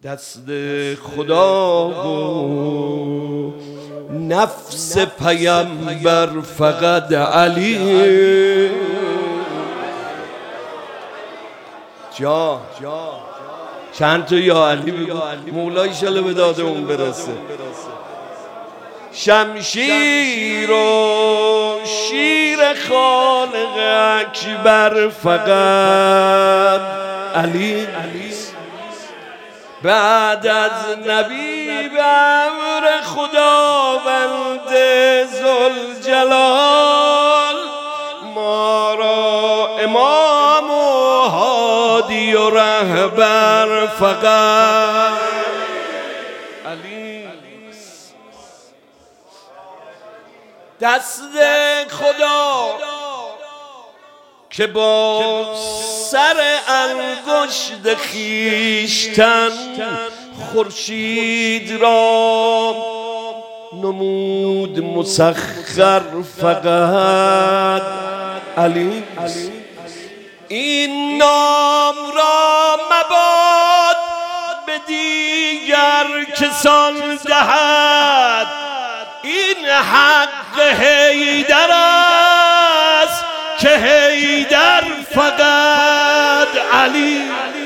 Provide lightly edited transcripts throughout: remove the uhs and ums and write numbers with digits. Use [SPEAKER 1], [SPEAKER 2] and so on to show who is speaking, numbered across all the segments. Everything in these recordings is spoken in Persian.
[SPEAKER 1] دست خدا و نفس پیامبر فقط علی. جا چند تا یا علی بگو مولا ایشالا به داد اون برسه. شمشیر و شیر خالق اکبر فقط علی. بعد از نبی به امر خداوند ذوالجلال ما را امام و هادی و رهبر فقط علی. دست خدا که با سر انگشت خویشتن خورشید را نمود مسخر فقط علی. این نام را مباد به دیگر کسان دهد، این حق حیدر است که حیدر فقط علی.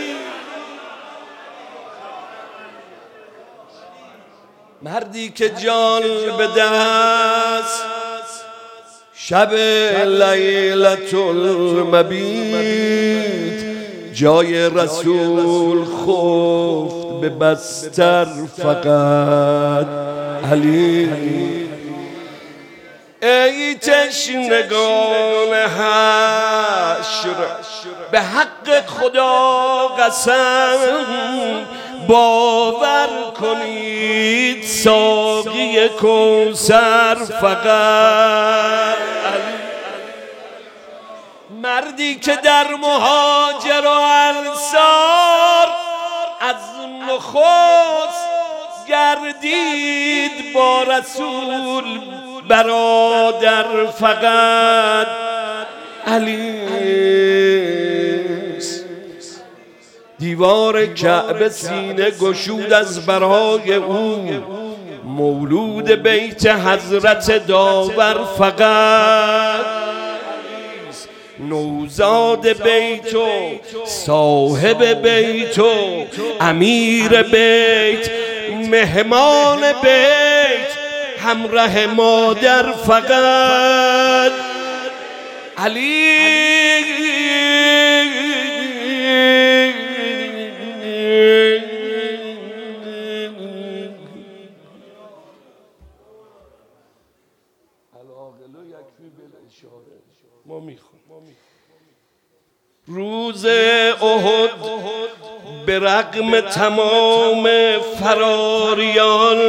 [SPEAKER 1] مردی که جان به دست شب لیلة المبیت جای رسول خفت به بستر فقط علی. ای تشنگان حشر به حق خدا قسم باور کنید ساقی کوثر فقط علی. مردی که در مهاجر و انصار از نخست گردید با رسول برادر فقط علی. دیوار کعبه سینه گشود از برای او مولود بیت حضرت داور فقط نوزاد بیت و صاحب بیت و امیر بیت مهمان بیت همراه مادر فقط علی. روز احد به رغم تمام فراریان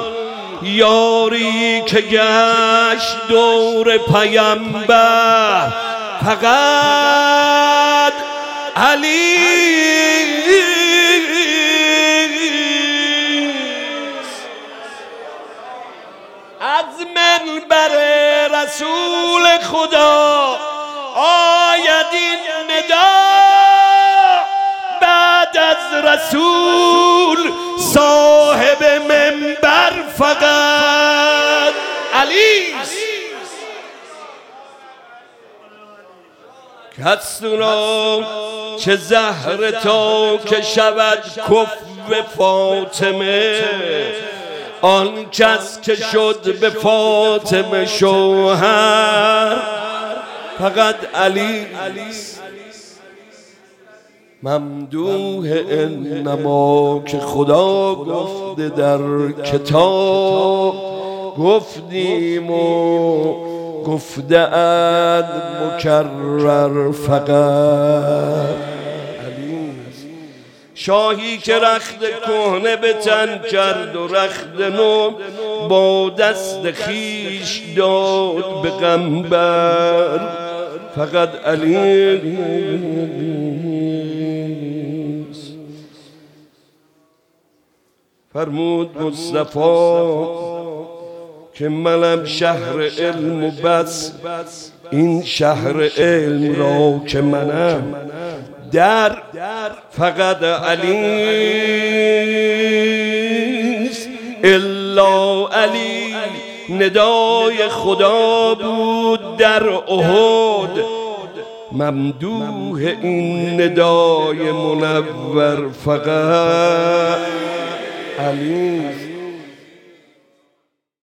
[SPEAKER 1] یاری که گشت دور پیامبر فقط علی. از منبر رسول خدا آید این ندا بعد از رسول صاحب منبر فقط علی. کس را چه زهر تا که شود کفو فاطمه آن کس که شد به فاطمه شوهر فقط علی. ممدوح انما که خدا گفته در کتاب گفتیم و گفته اند مکرر فقط علی. شاهی که رخت کهنه به تن کرد و رخت نو با دست خیش داد به غمبر فقط علی. فرمود مصطفی که منم شهر علم و بس این شهر علم را که منم در فقط علی. الا علی ندای خدا بود در احد، ممدوح این ندای منور فقط علی.